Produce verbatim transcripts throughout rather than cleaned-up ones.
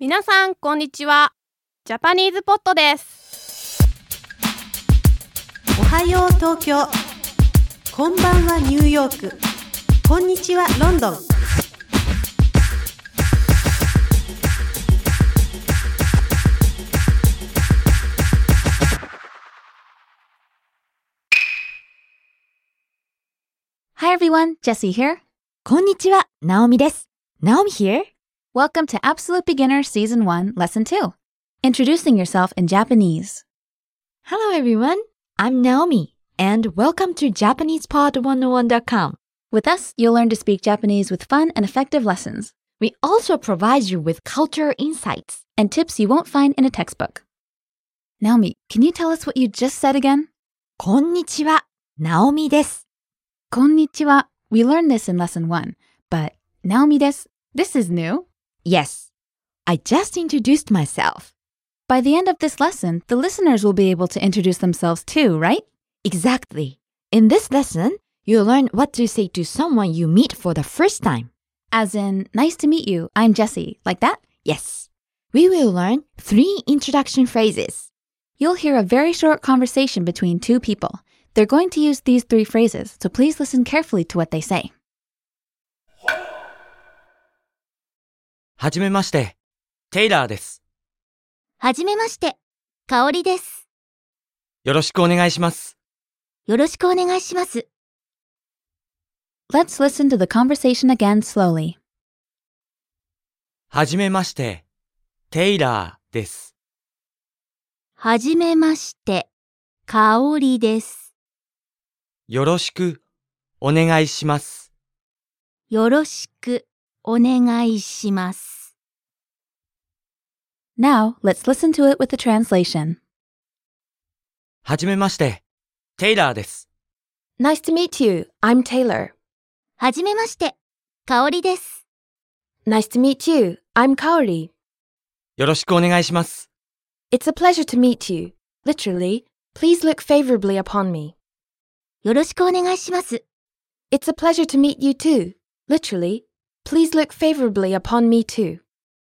皆さんこんにちは。ジャパニーズポットです。 おはよう東京、こんばんはニューヨーク、こんにちはロンドン。 Hi everyone, Jessie here. こんにちは、ナオミです。Naomi here. Welcome to Absolute Beginner Season one, Lesson two. Introducing yourself in Japanese. Hello everyone, I'm Naomi, and welcome to Japanese Pod one oh one dot com. With us, you'll learn to speak Japanese with fun and effective lessons. We also provide you with culture insights and tips you won't find in a textbook. Naomi, can you tell us what you just said again? こんにちは、ナオミです。 こんにちは. We learned this in Lesson one, but Naomi desu. This is new. Yes, I just introduced myself. By the end of this lesson, the listeners will be able to introduce themselves too, right? Exactly. In this lesson, you'll learn what to say to someone you meet for the first time. As in, nice to meet you, I'm Jessie, like that? Yes. We will learn three introduction phrases. You'll hear a very short conversation between two people. They're going to use these three phrases, so please listen carefully to what they say. はじめまして、テイラーです。 はじめまして、かおりです。 よろしくお願いします。 よろしくお願いします。 Let's listen to the conversation again slowly. はじめまして、テイラーです。 はじめまして、かおりです。 よろしくお願いします。 よろしくお願いします。 Now, let's listen to it with the translation. はじめまして、テイラーです。 Nice to meet you. I'm Taylor. はじめまして、かおりです。 Nice to meet you. I'm Kaori. よろしくお願いします。 It's a pleasure to meet you. Literally, please look favorably upon me. よろしくお願いします。 It's a pleasure to meet you too. Literally, please look favorably upon me too.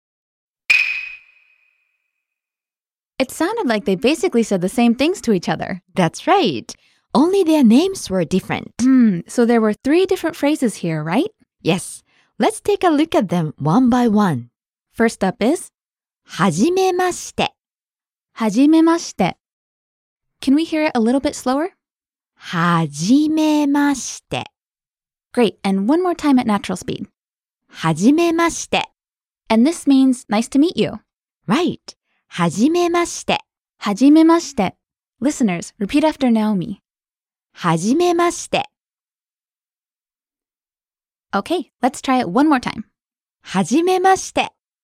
It sounded like they basically said the same things to each other. That's right. Only their names were different. Hmm, so there were three different phrases here, right? Yes. Let's take a look at them one by one. First up is はじめまして。 はじめまして. Can we hear it a little bit slower? はじめまして。 Great, and one more time at natural speed. はじめまして。 And this means nice to meet you. Right. はじめまして。 はじめまして. Listeners, repeat after Naomi. はじめまして。 Okay, let's try it one more time. はじめまして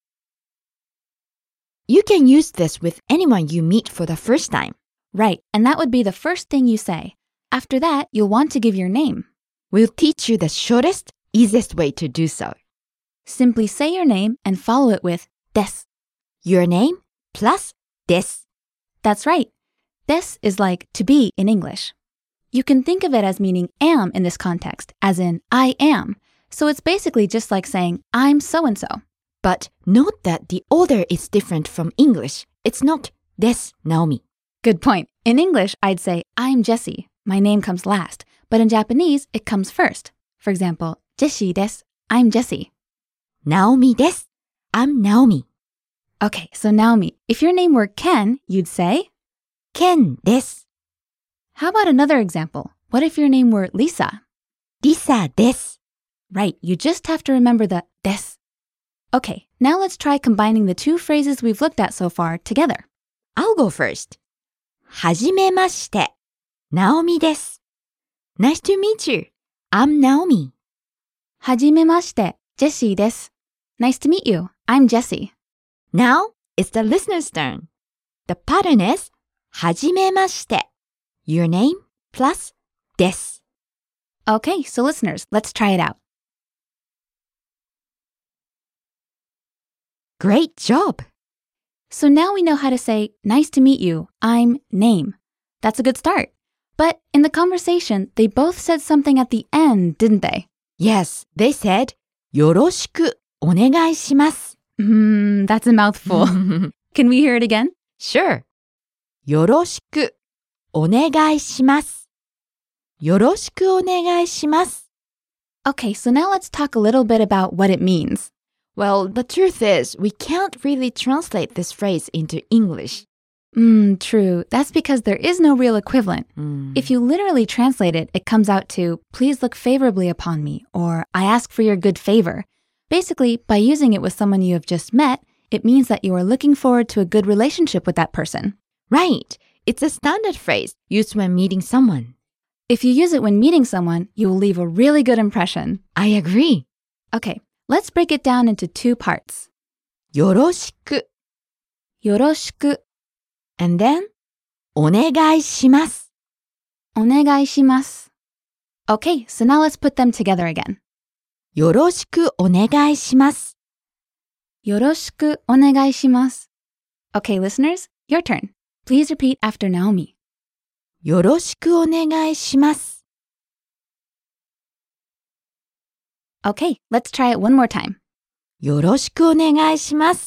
。You can use this with anyone you meet for the first time. Right, and that would be the first thing you say. After that, you'll want to give your name. We'll teach you the shortest, easiest way to do so. Simply say your name and follow it with です. Your name plus です. That's right. です is like to be in English. You can think of it as meaning am in this context, as in I am. So it's basically just like saying I'm so-and-so. But note that the order is different from English. It's not です Naomi. Good point. In English, I'd say I'm Jessie. My name comes last. But in Japanese, it comes first. For example, Jessie desu. I'm Jessie. Naomi desu. I'm Naomi. Okay, so Naomi, if your name were Ken, you'd say? Ken desu. How about another example? What if your name were Lisa? Lisa desu. Right, you just have to remember the desu. Okay, now let's try combining the two phrases we've looked at so far together. I'll go first. はじめまして。Naomi desu. Nice to meet you. I'm Naomi. はじめまして。Jessie desu. Nice to meet you. I'm Jessie. Now, it's the listener's turn. The pattern is はじめまして. Your name plus です. Okay, so listeners, let's try it out. Great job. So now we know how to say, nice to meet you, I'm name. That's a good start. But in the conversation, they both said something at the end, didn't they? Yes, they said, よろしくお願いします. Hmm, that's a mouthful. Can we hear it again? Sure. よろしくお願いします。よろしくお願いします。 Okay, so now let's talk a little bit about what it means. Well, the truth is, we can't really translate this phrase into English. Hmm, true. That's because there is no real equivalent. Mm. If you literally translate it, it comes out to, please look favorably upon me, or I ask for your good favor. Basically, by using it with someone you have just met, it means that you are looking forward to a good relationship with that person. Right. It's a standard phrase used when meeting someone. If you use it when meeting someone, you will leave a really good impression. I agree. Okay, let's break it down into two parts. よろしくよろしく and then お願いします。 お願いします. Okay, so now let's put them together again. よろしくお願いします。 よろしくお願いします. Okay, listeners, your turn. Please repeat after Naomi. よろしくお願いします。 Okay, let's try it one more time. よろしくお願いします。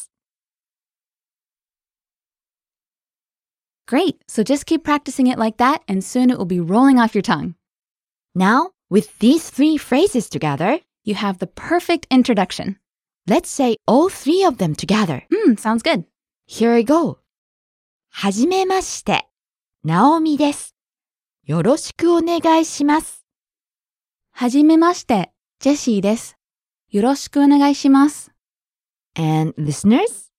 Great, so just keep practicing it like that and soon it will be rolling off your tongue. Now, with these three phrases together, You have the perfect introduction. let's say all three of them together. Hmm, sounds good. Here I go. はじめまして、ナオミです。よろしくお願いします。 はじめまして、ジェシーです。よろしくお願いします。 And listeners?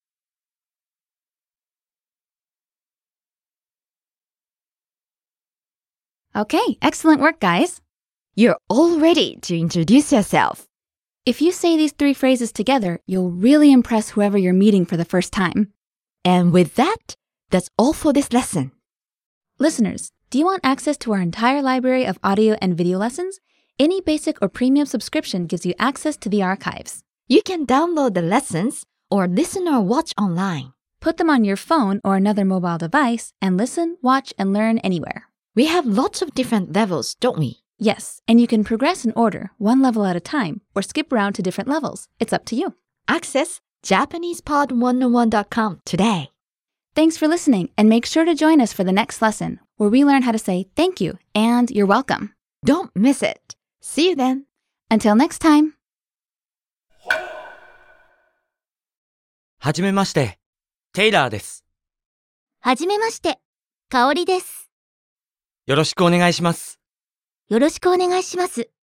Okay, excellent work, guys. You're all ready to introduce yourself. If you say these three phrases together, you'll really impress whoever you're meeting for the first time. And with that, that's all for this lesson. Listeners, do you want access to our entire library of audio and video lessons? Any basic or premium subscription gives you access to the archives. You can download the lessons or listen or watch online. Put them on your phone or another mobile device and listen, watch, and learn anywhere. We have lots of different levels, don't we? Yes, and you can progress in order, one level at a time, or skip around to different levels. It's up to you. Access Japanese Pod one oh one dot com today. Thanks for listening, and make sure to join us for the next lesson, where we learn how to say thank you and you're welcome. Don't miss it. See you then. Until next time. はじめまして、テイラーです。 はじめまして、かおりです。 よろしくお願いします。 よろしくお願いします。